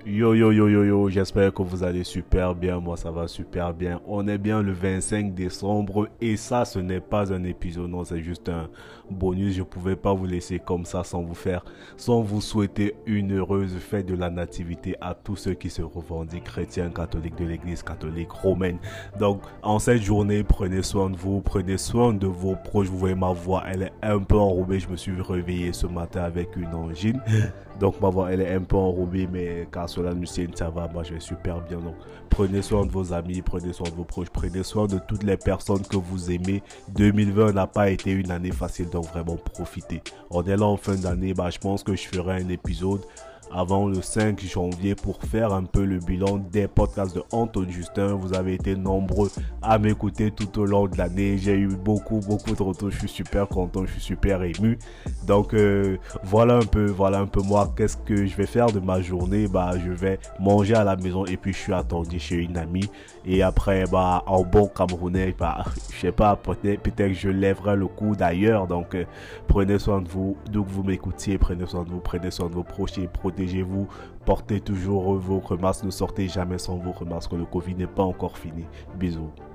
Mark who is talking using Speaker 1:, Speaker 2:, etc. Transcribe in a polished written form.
Speaker 1: Yo yo yo yo yo, j'espère que vous allez super bien, moi ça va super bien. On est bien le 25 décembre et ça ce n'est pas un épisode, non c'est juste un bonus. Je pouvais pas vous laisser comme ça sans vous souhaiter une heureuse fête de la nativité à tous ceux qui se revendiquent chrétiens, catholiques de l'église catholique romaine. Donc en cette journée, prenez soin de vous, prenez soin de vos proches. Vous voyez ma voix, elle est un peu enrobée, je me suis réveillé ce matin avec une angine. Donc ma voix elle est un peu enrobée mais car cela nous sienne ça va, moi je vais super bien. Donc prenez soin de vos amis, prenez soin de vos proches, prenez soin de toutes les personnes que vous aimez. 2020 n'a pas été une année facile donc vraiment profitez. On est là en fin d'année, je pense que je ferai un épisode avant le 5 janvier pour faire un peu le bilan des podcasts de Antoine Justin. Vous avez été nombreux à m'écouter tout au long de l'année. J'ai eu beaucoup de retours. Je suis super content, je suis super ému. Donc voilà un peu moi. Qu'est-ce que je vais faire de ma journée? Je vais manger à la maison et puis je suis attendu chez une amie. Et après, en bon Camerounais, je sais pas, peut-être que je lèverai le coup d'ailleurs. Donc prenez soin de vous. Donc vous m'écoutiez, prenez soin de vous, prenez soin de vos proches et protégez-vous, portez toujours vos masques, ne sortez jamais sans vos masques, le Covid n'est pas encore fini. Bisous.